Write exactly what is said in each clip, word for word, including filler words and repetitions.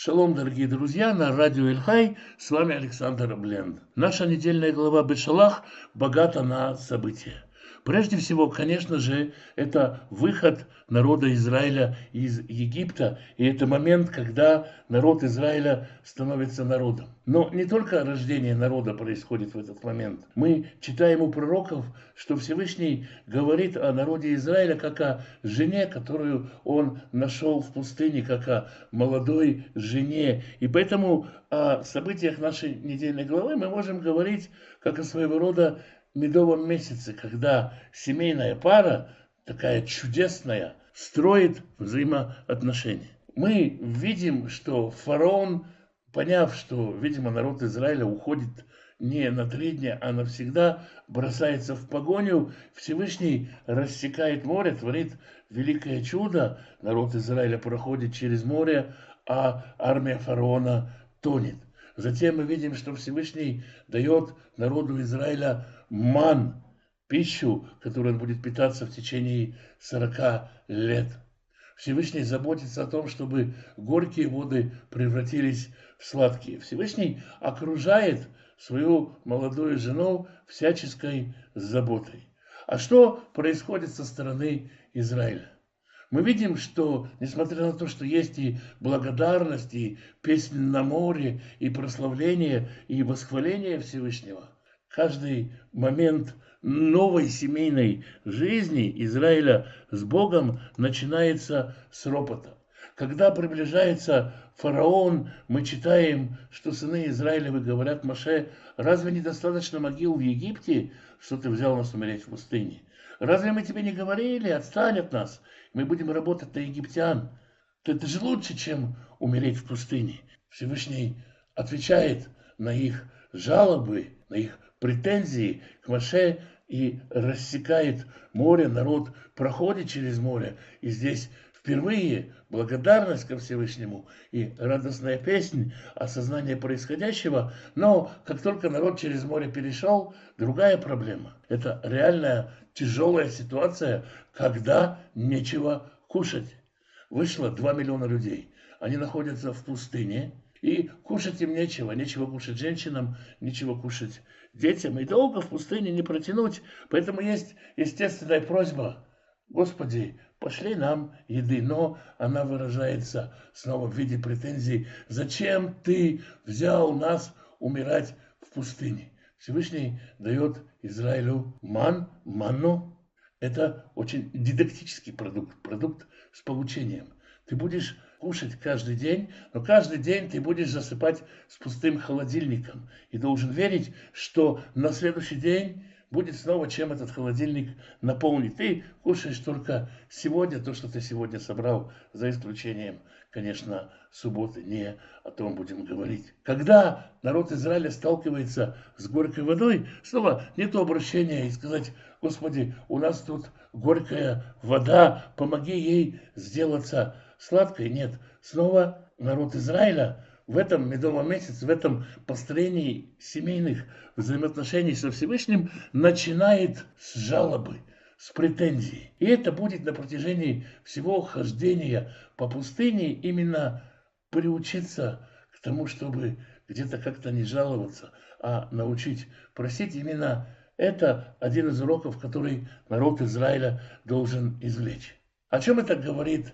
Шалом, дорогие друзья, на радио Эль-Хай, с вами Александр Бленд. Наша недельная глава Бешалах богата на события. Прежде всего, конечно же, это выход народа Израиля из Египта, и это момент, когда народ Израиля становится народом. Но не только рождение народа происходит в этот момент. Мы читаем у пророков, что Всевышний говорит о народе Израиля как о жене, которую он нашел в пустыне, как о молодой жене. И поэтому о событиях нашей недельной главы мы можем говорить как о своего рода медовом месяце, когда семейная пара, такая чудесная, строит взаимоотношения. Мы видим, что фараон, поняв, что, видимо, народ Израиля уходит не на три дня, а навсегда, бросается в погоню. Всевышний рассекает море, творит великое чудо. Народ Израиля проходит через море, а армия фараона тонет. Затем мы видим, что Всевышний дает народу Израиля ман, пищу, которой он будет питаться в течение сорока лет. Всевышний заботится о том, чтобы горькие воды превратились в сладкие. Всевышний окружает свою молодую жену всяческой заботой. А что происходит со стороны Израиля? Мы видим, что, несмотря на то, что есть и благодарность, и песни на море, и прославление, и восхваление Всевышнего, каждый момент новой семейной жизни Израиля с Богом начинается с ропота. Когда приближается фараон, мы читаем, что сыны Израилевы говорят Моше: разве недостаточно могил в Египте, что ты взял нас умереть в пустыне? Разве мы тебе не говорили, отстань от нас, мы будем работать на египтян? Это же лучше, чем умереть в пустыне. Всевышний отвечает на их жалобы, на их претензии к Моше и рассекает море, народ проходит через море. И здесь впервые благодарность ко Всевышнему и радостная песня, осознание происходящего. Но как только народ через море перешел, другая проблема. Это реальная тяжелая ситуация, когда нечего кушать. Вышло два миллиона людей. Они находятся в пустыне, и кушать им нечего. Нечего кушать женщинам, нечего кушать детям. И долго в пустыне не протянуть. Поэтому есть естественная просьба: Господи, пошли нам еды. Но она выражается снова в виде претензий: зачем ты взял нас умирать в пустыне? Всевышний дает Израилю ман, манну. Это очень дидактический продукт, продукт с получением. Ты будешь кушать каждый день, но каждый день ты будешь засыпать с пустым холодильником. И должен верить, что на следующий день будет снова чем этот холодильник наполнить. Ты кушаешь только сегодня то, что ты сегодня собрал, за исключением, конечно, субботы. Не о том будем говорить. Когда народ Израиля сталкивается с горькой водой, снова не то обращение и сказать: Господи, у нас тут горькая вода, помоги ей сделаться сладкой. Нет, снова народ Израиля в этом медовом месяце, в этом построении семейных взаимоотношений со Всевышним начинает с жалобы, с претензий. И это будет на протяжении всего хождения по пустыне именно приучиться к тому, чтобы где-то как-то не жаловаться, а научить просить. Именно это один из уроков, который народ Израиля должен извлечь. О чем это говорит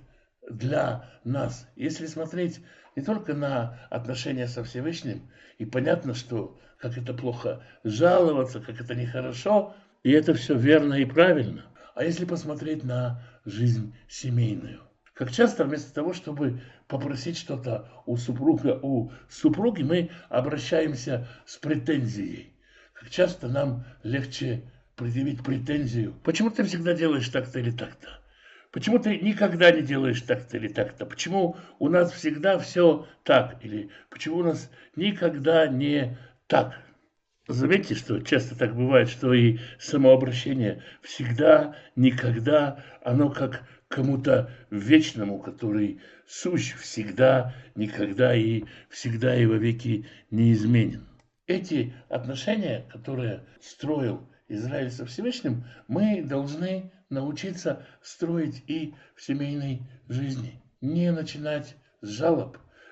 для нас? Если смотреть не только на отношения со Всевышним, и понятно, что как это плохо жаловаться, как это нехорошо, и это все верно и правильно. А если посмотреть на жизнь семейную, как часто вместо того, чтобы попросить что-то у супруга, у супруги, мы обращаемся с претензией. Как часто нам легче предъявить претензию: почему ты всегда делаешь так-то или так-то? Почему ты никогда не делаешь так-то или так-то? Почему у нас всегда все так? Или почему у нас никогда не так? Заметьте, что часто так бывает, что и самообращение всегда, никогда, оно как кому-то вечному, который сущ всегда, никогда и всегда и вовеки неизменен. Эти отношения, которые строил Израиль со Всевышним, мы должны научиться строить и в семейной жизни. Не начинать с жалоб,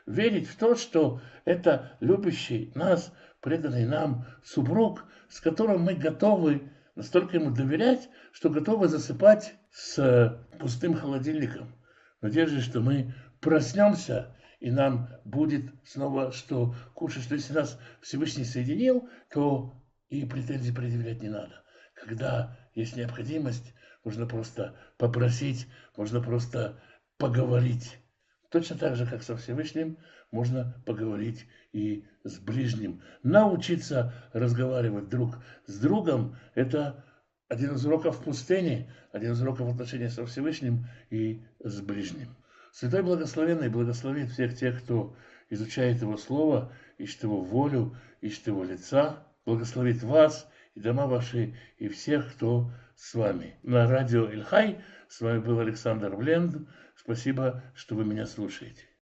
верить в то, что это любящий нас, преданный нам супруг, с которым мы готовы настолько ему доверять, что готовы засыпать с пустым холодильником, в надежде, что мы проснемся, и нам будет снова что кушать, что если нас Всевышний соединил, то и претензий предъявлять не надо. Когда есть необходимость, можно просто попросить, можно просто поговорить. Точно так же, как со Всевышним, можно поговорить и с ближним. Научиться разговаривать друг с другом – это один из уроков в пустыне, один из уроков отношения со Всевышним и с ближним. Святой Благословенный благословит всех тех, кто изучает Его Слово, ищет Его волю, ищет Его лица, благословит вас и дома ваши, и всех, кто с вами. На радио Эль-Хай с вами был Александр Бленд. Спасибо, что вы меня слушаете.